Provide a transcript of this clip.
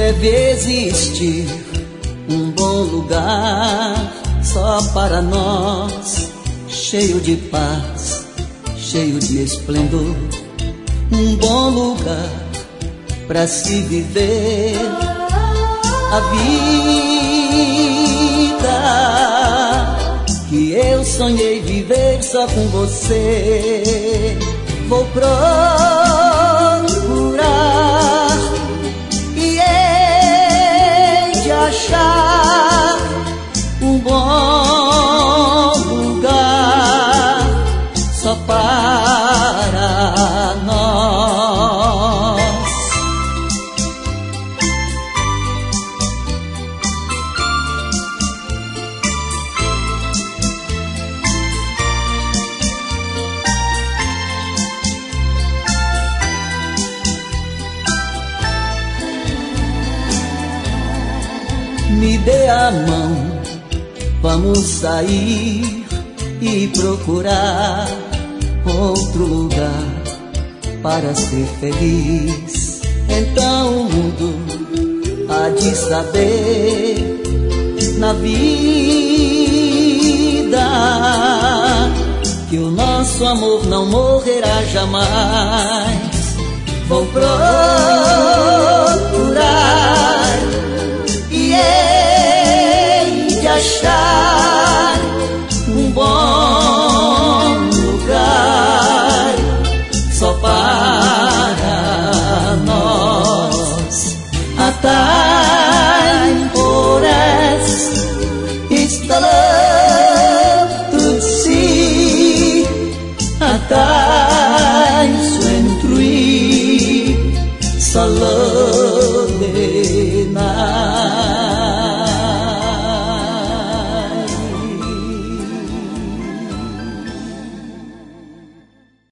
Deve existir um bom lugar só para nós, cheio de paz, cheio de esplendor. Um bom lugar para se viver a vida que eu sonhei viver só com você. Vou procurar e hei de achar um bom lugar só para nós. Me dê a mão, vamos sair e procurar outro lugar para ser feliz. Então o mundo há de saber na vida que o nosso amor não morrerá jamais. Vou procurar e hei de achar um bom lugar só para nós. A time for us, it's the love to see. A time